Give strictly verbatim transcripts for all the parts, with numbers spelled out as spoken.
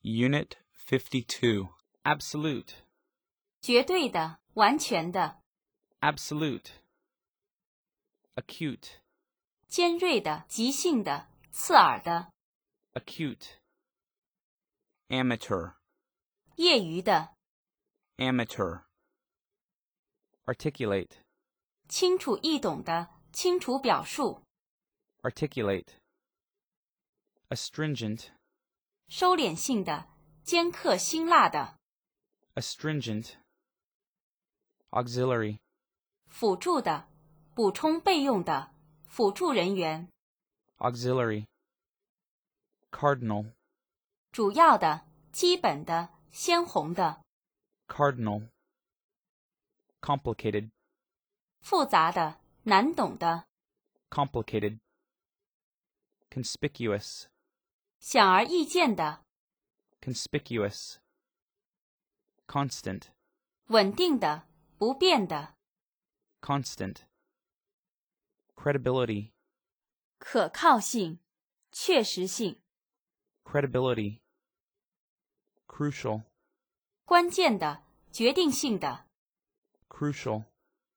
Unit fifty-two. Absolute. 绝对的，完全的。 Absolute. Acute. 尖锐的，急性的，刺耳的。 Acute. Amateur. 业余的。 Amateur. Articulate. 清楚易懂的，清楚表述。 Articulate. Astringent. 收敛性的，尖刻辛辣的。 Astringent. Auxiliary. 辅助的，补充备用的，辅助人员。 Auxiliary. Cardinal. 主要的，基本的，鲜红的。 Cardinal. Complicated. 复杂的，难懂的。 Complicated. Conspicuous. 显而易见的。 Conspicuous. Constant. 稳定的，不变的。 Constant. Credibility. 可靠性，确实性。 Credibility. Crucial. 关键的，决定性的。 Crucial.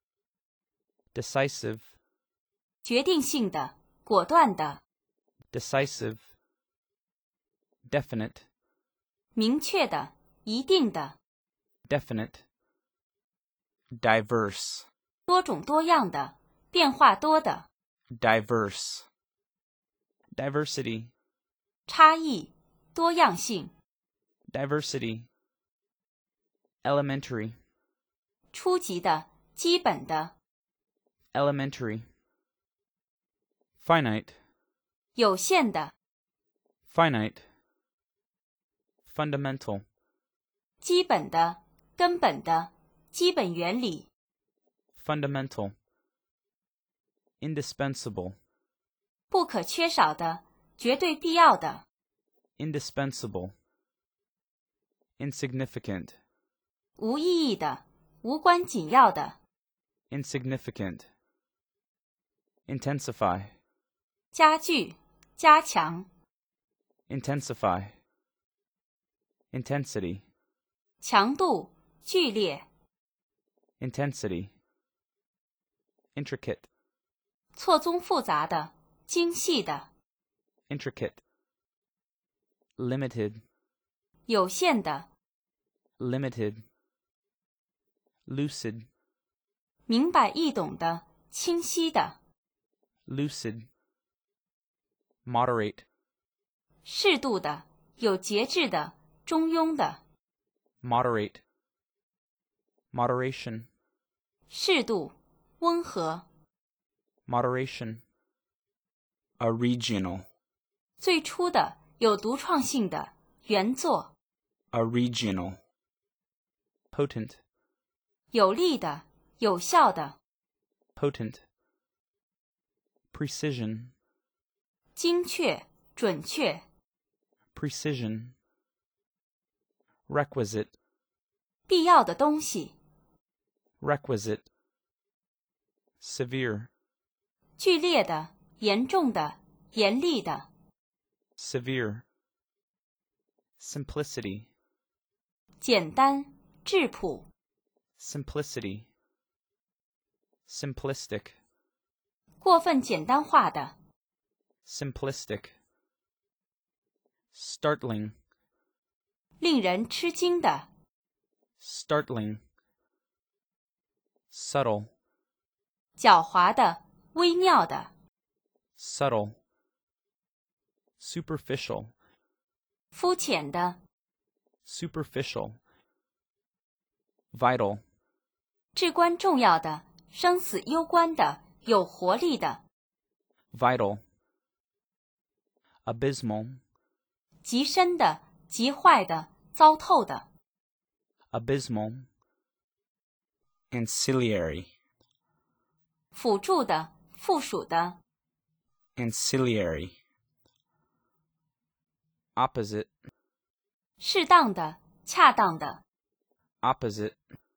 Decisive. 决定性的，果断的。 Decisive. Definite. 明确的，一定的。 Definite. Diverse. 多种多样的，变化多的。 Diverse. Diversity. 差异，多样性。 Diversity. Elementary. 初级的，基本的。 Elementary. Finite. 有限的。 Finite. Fundamental. 基本的，根本的，基本原理。 Fundamental. Indispensable. 不可缺少的，绝对必要的。 Indispensable. Insignificant. 无意义的，无关紧要的。 Insignificant. Intensify. 加剧，加强。 Intensify. Intensity. 强度，剧烈。 Intensity. Intricate. 错综复杂的，精细的。 Intricate. Limited. 有限的。 Limited. Lucid. 明白易懂的，清晰的。 Lucid. Moderate. 适度的，有节制的，中庸的。 Moderate. Moderation. 适度，温和。 Moderation. Original. 最初的，有独创性的，原作。 Original. Potent. 有力的，有效的。 Potent. Precision. 精确，准确。 Precision. Requisite. 必要的东西。 Requisite. Severe. 剧烈的，严重的，严厉的。 Severe. Simplicity. 简单，质朴。 Simplicity. Simplistic. 过分简单化的。 Simplistic. Startling. 令人吃惊的。 Startling. Subtle. 狡猾的，微妙的。 Subtle. Superficial. 肤浅的。 Superficial. Vital. 至关重要的，生死攸关的，有活力的。 Vital. Abysmal. 极深的，极坏的，糟透的。 Abysmal. Ancillary. 辅助的，附属的。 Ancillary. Opposite. 适当的，恰当的。 Opposite.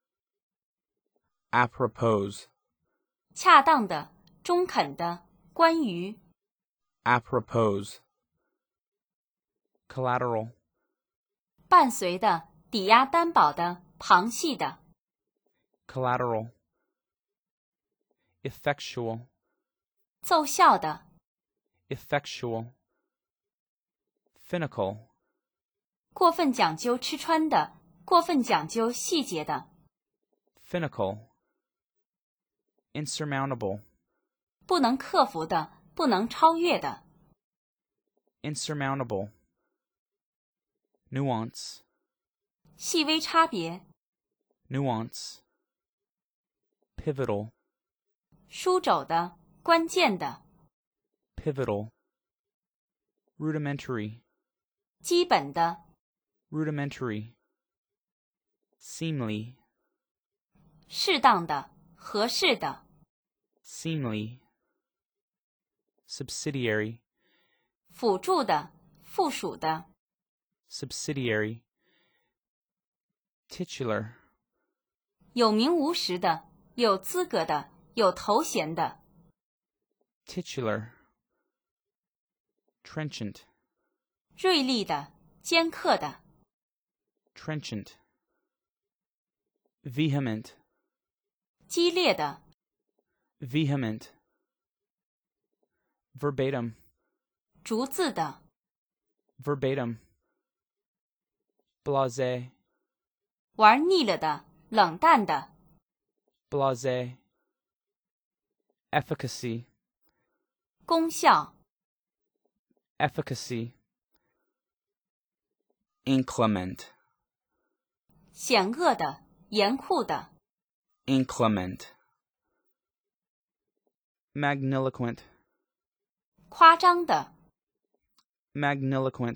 Apropos. 恰当的，中肯的，关于。 Apropos. Collateral. 伴随的、抵押担保的、旁系的。 collateral, effectual, 奏效的。 effectual, finical, 过分讲究吃穿的，过分讲究细节的。 finical, insurmountable, 不能克服的，不能超越的。 insurmountable, nuance, 细微差别。 nuance, pivotal, 枢轴的，关键的。 pivotal, rudimentary, 基本的。 rudimentary, seemly, 适当的，合适的。 seemly, subsidiary, 辅助的，附属的。 subsidiary, titular, 有名无实的，有资格的，有头衔的。 titular, trenchant, 锐利的，尖刻的。 trenchant, vehement, 激烈的。 vehement, verbatim, 逐字的。 verbatim, blasé, 玩腻了的，冷淡的。 blasé, efficacy, 功效。 efficacy, inclement, 险恶的，严酷的。 inclement, magniloquent, 夸张的。 magniloquent,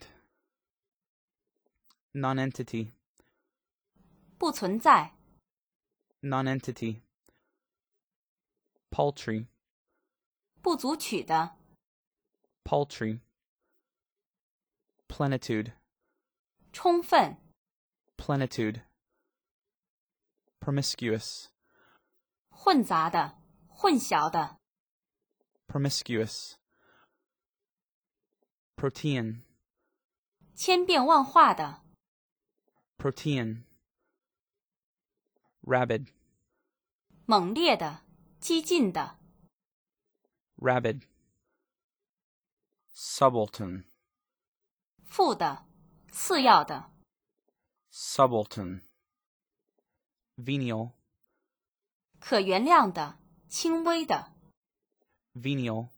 nonentity, 不存在。 nonentity, paltry, 不足取的。 paltry, plenitude, 充分。 plenitude, promiscuous, 混杂的，混淆的。 promiscuous, protean, 千变万化的。 protean, rabid, 猛烈的，激进的。 rabid, subaltern, 负的，次要的。 subaltern, venial, 可原谅的，轻微的。 venial,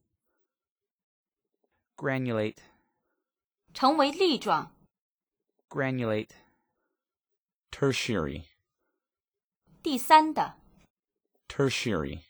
granulate, 成为粒状。 granulate, tertiary, 第三的。 tertiary,